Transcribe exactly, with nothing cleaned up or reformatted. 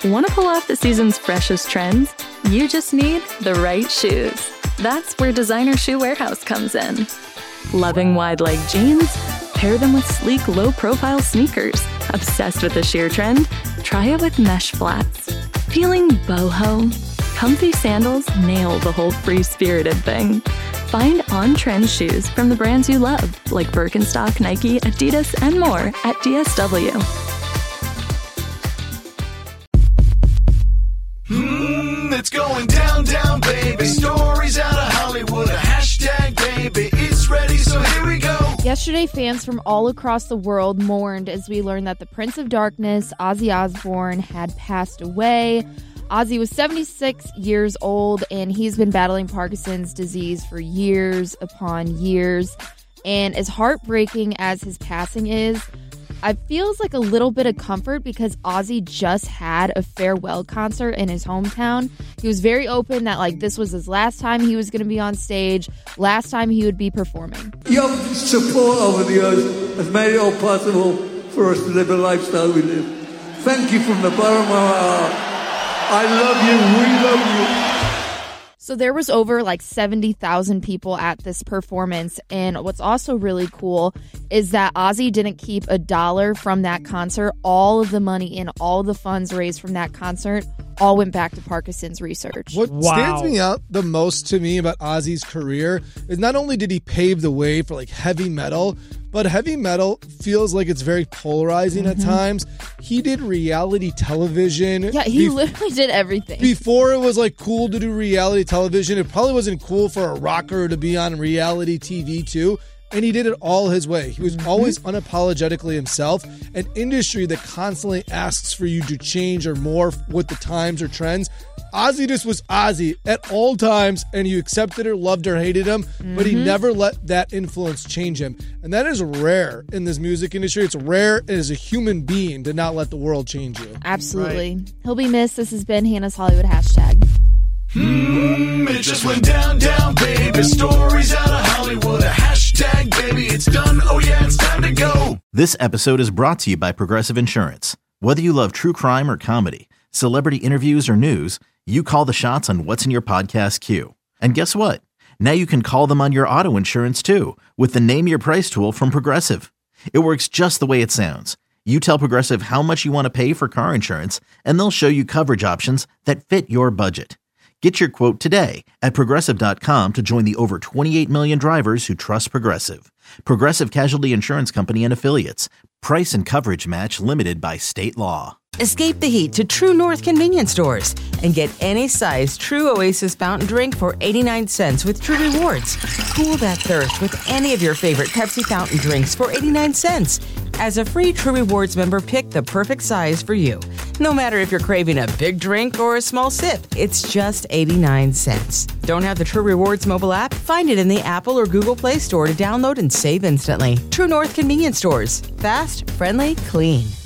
Want to pull off the season's freshest trends? You just need the right shoes. That's where Designer Shoe Warehouse comes in. Loving wide-leg jeans? Pair them with sleek, low-profile sneakers. Obsessed with the sheer trend? Try it with mesh flats. Feeling boho? Comfy sandals nail the whole free-spirited thing. Find on-trend shoes from the brands you love, like Birkenstock, Nike, Adidas, and more at D S W. Mm, it's going down, down, baby. Stories out of Hollywood. A hashtag, baby. It's ready, so here we go. Yesterday, fans from all across the world mourned as we learned that the Prince of Darkness, Ozzy Osbourne, had passed away. Ozzy was seventy-six years old, and he's been battling Parkinson's disease for years upon years. And as heartbreaking as his passing is, it feels like a little bit of comfort because Ozzy just had a farewell concert in his hometown. He was very open that like this was his last time he was going to be on stage, last time he would be performing. Your support over the years has made it all possible for us to live a lifestyle we live. Thank you from the bottom of our heart. I love you. We love you. So there was over like seventy thousand people at this performance. And what's also really cool is that Ozzy didn't keep a dollar from that concert. All of the money and all the funds raised from that concert all went back to Parkinson's research. What Wow. stands me out the most to me about Ozzy's career is not only did he pave the way for like heavy metal, but heavy metal feels like it's very polarizing mm-hmm. at times. He did reality television. Yeah, he Bef- literally did everything. Before it was like cool to do reality television, it probably wasn't cool for a rocker to be on reality T V too. And he did it all his way. He was mm-hmm. always unapologetically himself. An industry that constantly asks for you to change or morph with the times or trends. Ozzy just was Ozzy at all times, and you accepted or loved or hated him, mm-hmm. but he never let that influence change him. And that is rare in this music industry. It's rare as a human being to not let the world change you. Absolutely. Right. He'll be missed. This has been Hannah's Hollywood Hashtag. Hmm, it just went down, down, baby. Stories out of Hollywood. A hashtag, baby. It's done. Oh, yeah, it's time to go. This episode is brought to you by Progressive Insurance. Whether you love true crime or comedy, celebrity interviews or news, you call the shots on what's in your podcast queue. And guess what? Now you can call them on your auto insurance too with the Name Your Price tool from Progressive. It works just the way it sounds. You tell Progressive how much you want to pay for car insurance, and they'll show you coverage options that fit your budget. Get your quote today at Progressive dot com to join the over twenty-eight million drivers who trust Progressive. Progressive Casualty Insurance Company and Affiliates. Price and coverage match limited by state law. Escape the heat to True North convenience stores and get any size True Oasis fountain drink for eighty-nine cents with True Rewards. Cool that thirst with any of your favorite Pepsi fountain drinks for eighty-nine cents. As a free True Rewards member, pick the perfect size for you. No matter if you're craving a big drink or a small sip, it's just eighty-nine cents. Don't have the True Rewards mobile app? Find it in the Apple or Google Play Store to download and save instantly. True North convenience stores. Fast, friendly, clean.